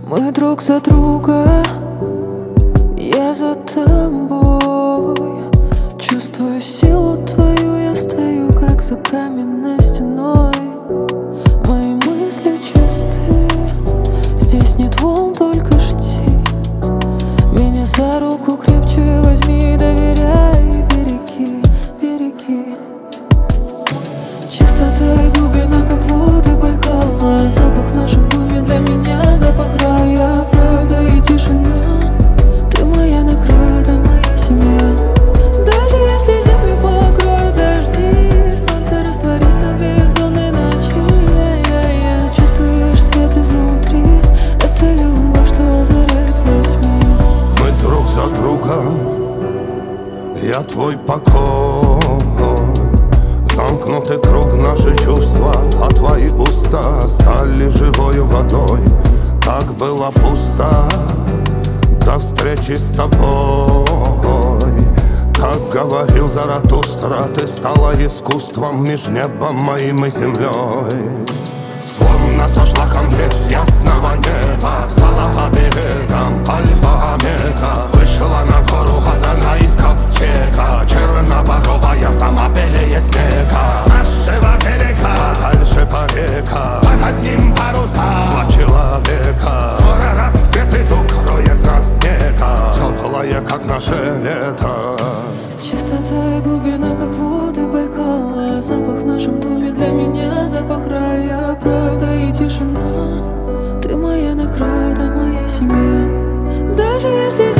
Мы друг за друга, я за тобой. Чувствую силу твою, я стою как за каменной стеной. Мои мысли чисты, здесь нет волн, только жди. Меня за руку крепче возьми и доверяй, береги, береги. Чистота и глубина, как воды Байкала. Запах в нашем доме для меня запах рая. Правда и тишина, ты моя награда, моя семья. Даже если землю покроют дожди, солнце растворится в бездонной ночи. Чувствуешь свет изнутри, это любовь, что озаряет весь мир. Мы друг за друга, я твой покой. Замкнутый круг, наши чувства, а твои уста стали живою водой. Так было пусто до встречи с тобой. Как говорил Заратустра, ты стала искусством меж небом моим и землей. Словно сошла ко мне с ясного неба, стала оберегом альфа-омега. Вышла на гору Гадана из ковчега, черноборовая, сама белее снега. С нашего берега дальше по река, под одним паруса два человека. Скоро рассвет и укроет нас снега, теплая, как наше лето. Чистота и глубина, как воды Байкала. Запах в нашем доме для меня запах рая. Правда и тишина, ты моя награда, моя семья. Даже если